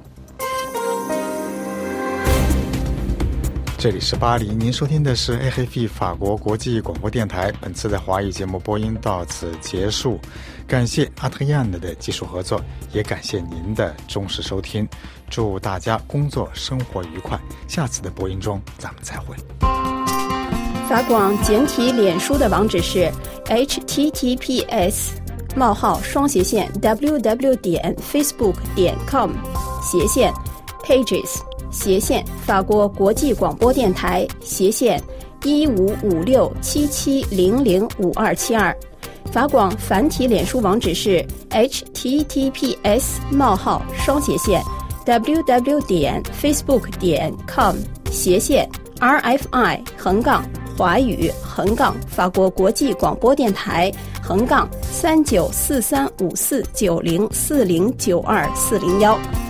S1: 这里是巴黎，您收听的是 A F P 法国国际广播电台。本次的华语节目播音到此结束，感谢阿特亚的的技术合作，也感谢您的忠实收听。祝大家工作生活愉快，下次的播音中咱们再会。
S6: 法广简体脸书的网址是 h t t p s 冒号双斜线 w w 点 facebook 点 com 斜线 pages斜线法国国际广播电台斜线一五五六七七零零五二七二。法广繁体脸书网址是 h t t p s 冒号双斜线 w w 点 facebook 点 com 斜线 r f i 横杠华语横杠法国国际广播电台横杠三九四三五四九零四零九二四零幺。